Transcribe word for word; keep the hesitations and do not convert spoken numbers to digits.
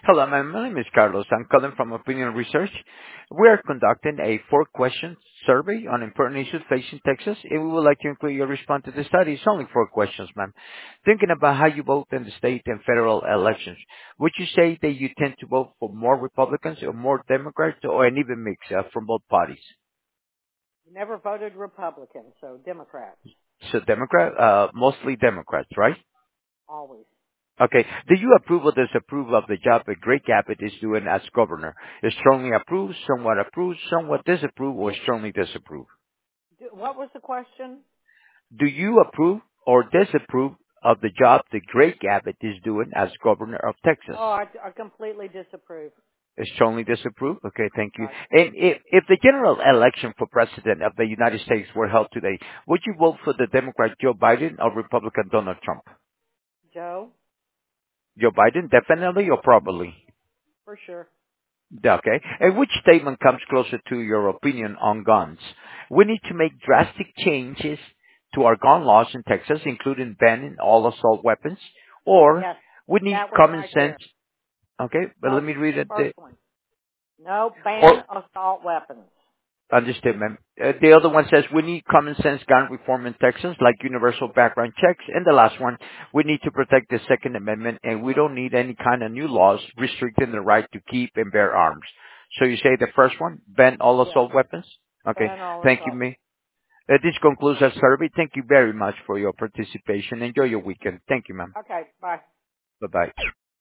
Hello, ma'am. My name is Carlos. I'm calling from Opinion Research. We are conducting a four-question survey on important issues facing Texas, and we would like to include your response to the study. It's only four questions, ma'am. Thinking about how you vote in the state and federal elections, would you say that you tend to vote for more Republicans or more Democrats or an even mix uh, from both parties? Never voted Republican, so Democrats, So Democrat, uh, mostly Democrats, right? always. Okay. Do you approve or disapprove of the job that Greg Abbott is doing as governor? Is strongly approve, somewhat approve, somewhat disapprove, or strongly disapprove? Do, what was the question? Do you approve or disapprove of the job that Greg Abbott is doing as governor of Texas? Oh, I, I completely disapprove. Is strongly disapprove? Okay, thank you. Right. And if, if the general election for president of the United States were held today, would you vote for the Democrat Joe Biden or Republican Donald Trump? Joe, Joe Biden, definitely or probably? for sure. Okay. And which statement comes closer to your opinion on guns? We need to make drastic changes to our gun laws in Texas, including banning all assault weapons, or Yes, we need that one common right sense. there. Okay, but let Nope, me read the it. The, first one. No, ban or assault weapons. understood, ma'am. Uh, the other one says we need common sense gun reform in Texas, like universal background checks. And the last one, we need to protect the Second Amendment, and we don't need any kind of new laws restricting the right to keep and bear arms. So you say the first one, ban all Yes, assault weapons? Okay, ban all thank you, assault. me. Uh, this concludes our survey. Thank you very much for your participation. Enjoy your weekend. Thank you, ma'am. Okay, bye. Bye-bye.